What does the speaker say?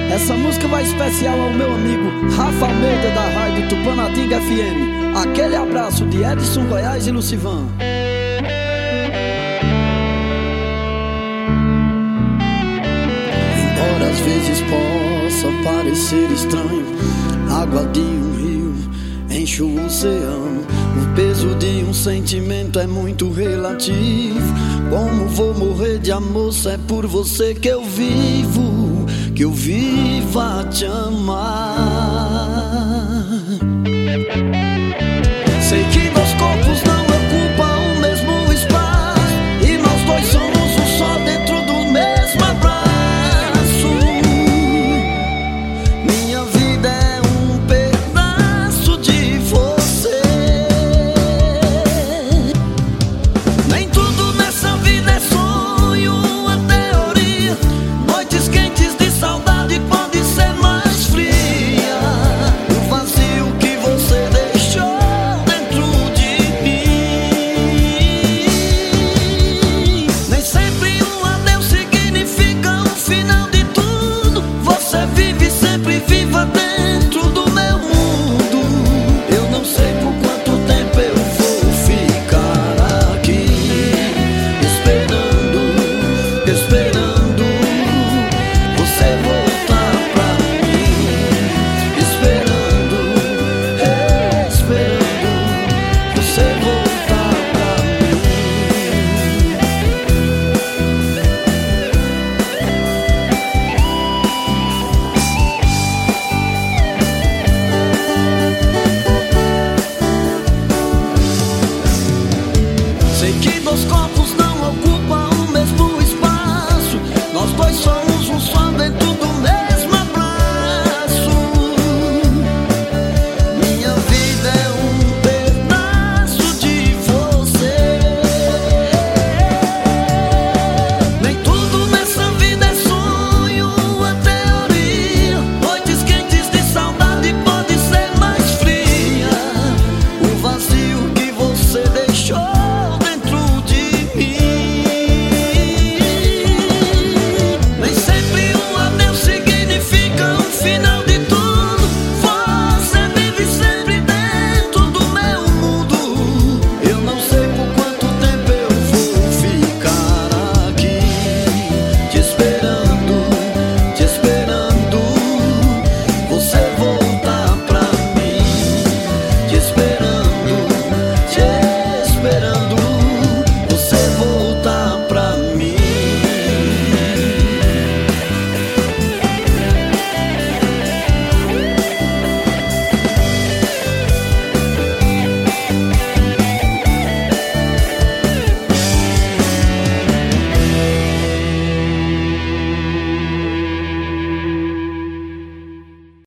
Essa música vai especial ao meu amigo Rafa Almeida da Rádio Tupanatinga FM. Aquele abraço de Edson Goiás e Lucivan. Embora às vezes possa parecer estranho, água de um rio enche o oceano. O peso de um sentimento é muito relativo. Como vou morrer de amor se é por você que eu vivo, que eu vivo a te amar.